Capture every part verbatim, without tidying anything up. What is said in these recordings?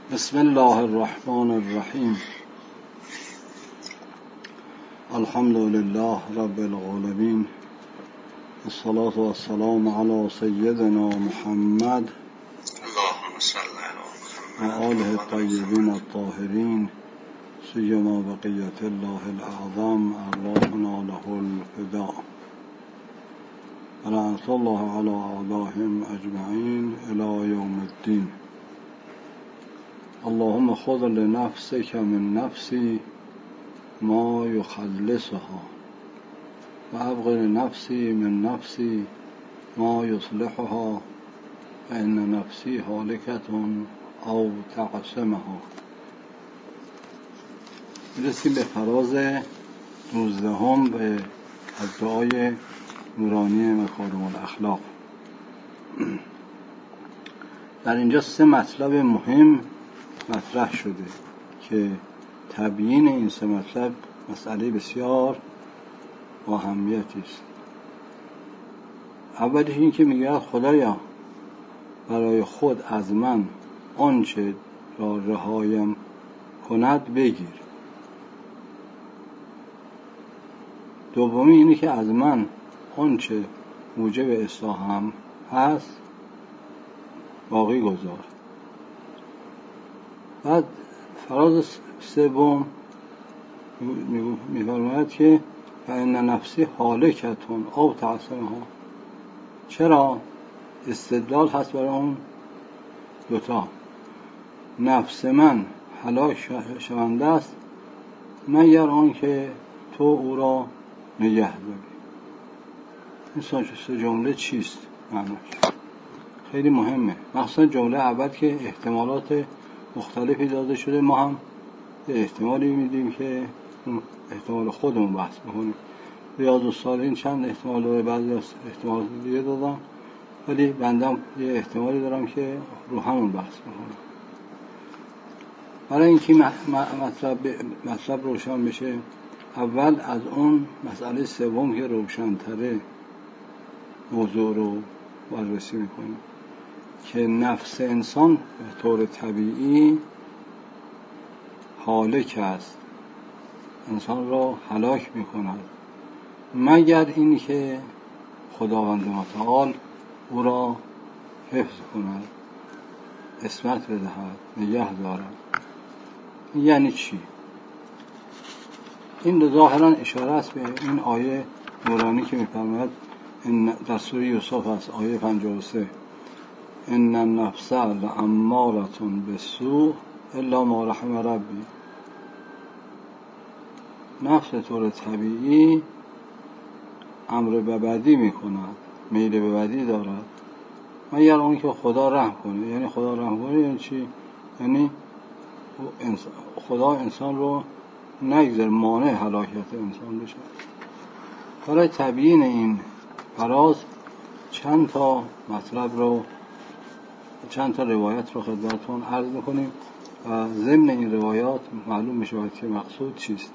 بسم الله الرحمن الرحیم. الحمد لله رب العالمین، الصلاة والسلام علی سیدنا محمد اللهم صل علی و آله الطیبین الطاهرین، سیما بقیة الله الاعظم ارواحنا له الفداء. لعنة الله علی اعدائهم اجمعین الی یوم الدین. اللهم خذ لنفسك من نفسي ما يخلصها وأبغ لنفسي من نفسي ما يصلحها فإن نفسي هالكة أو تعصمها. میرسیم به فراز نوزدهم به از دعای نورانی مکارم الاخلاق. در اینجا سه مطلب مهم مطرح شده که تبیین این سه مطلب مسئله بسیار با اهمیتی است. اولیش این که میگه خدایا برای خود از من آنچه را رهایم کند بگیر. دومی اینه که از من آنچه موجب اصلاحم هست باقی گذار. بعد فراز سوم می‌فرماید که فإن نفسی هالکتون او تعصمها. چرا؟ استدلال هست برای اون دوتا. نفس من هلاک شونده است مگر آن که تو او را نگه داری. این سه جمله چیست؟ معناش خیلی مهمه، مخصوصا جمله اول که احتمالات مختلفی داده شده. ما هم احتمالی میدیم که احتمال خودمون بحث بکنیم. ریاض الصالحین چند احتمال داره، بعضی از احتمالات دیگه دادم، ولی بندم یه احتمالی دارم که رو همون بحث بکنم. برای اینکه مطلب مطلب روشن بشه، اول از اون مسئله سوم که روشن‌تره موضوع رو بررسی میکنیم که نفس انسان به طور طبیعی هالک است، انسان را هلاک میکند مگر این که خداوند متعال او را حفظ کند، عصمت بدهد، نگه دارد. یعنی چی؟ این ظاهرا اشاره است به این آیه نورانی که می‌فرماید در سوره یوسف است، آیه پنجاه و سه: ان النفس لاماره بالسوء الا ما رحم ربی. نفس طور طبیعی امر به بدی میکند، میل به بدی دارد مگر اون که خدا رحم کنه. یعنی خدا رحم کنه یعنی چی؟ یعنی خدا انسان رو نگذار مانع هلاکت انسان بشه. برای تبیین این فراز چند تا مطلب رو چند تا روایت رو خدمتتون عرض میکنیم و ضمن این روایات معلوم میشه که مقصود چیست.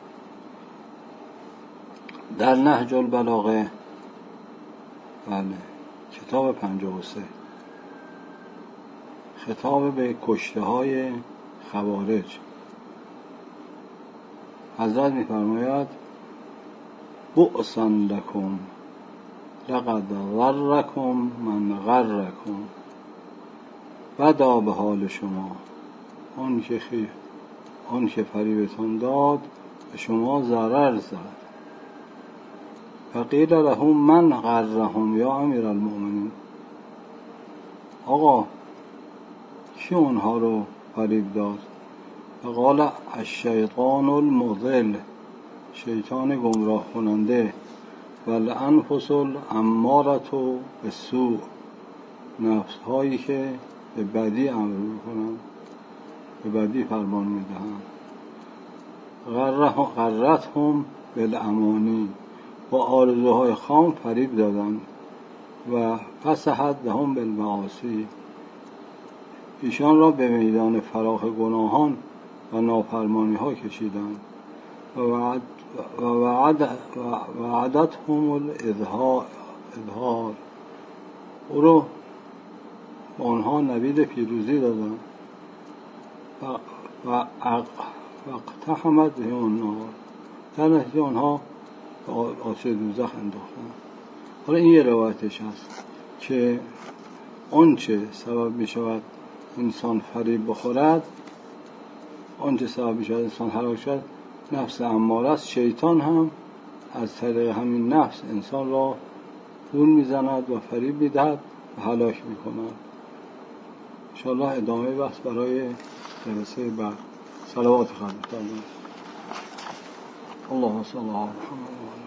در نهج البلاغه، بله، کتاب پنجاه و سه، خطاب به کشته های خوارج، حضرت میفرماید بؤسا لکم لقد غرکم من غرکم. بدا به حال شما آن که خیف آن که فریبتان داد به شما ضرر زد. فقیل لهم من غرهم یا امیر المؤمنین. آقا کی اونها رو فریب داد؟ فقال الشیطان المضل، شیطان گمراه کننده. والانفس الاماره بالسوء، نفس هایی که به بدی امر میکنند، به بدی فرمان میدهند. غرتهم بالامانی، با آرزوهای خام فریب دادند. و فسحت لهم بالمعاصی، ایشان را به میدان فراخ گناهان و نافرمانی ها کشیدند. و وعد و وعد و وعدتهم الاظهار، او رو به آنها نوید پیروزی دادند. و اقتحمت بهم النار، در نتیجه آنها به آتش دوزخ انداختند. حالا این یه روایتش هست که آنچه سبب می شود انسان فریب بخورد، آنچه سبب می شود انسان هلاک شود نفس اماره است. شیطان هم از طریق همین نفس انسان را گول می زند و فریب می دهد و هلاک می کند. انشاءالله ادامه بحث برای جلسه بعد. صلوات خواهد. الله صلی الله علیه و سلم.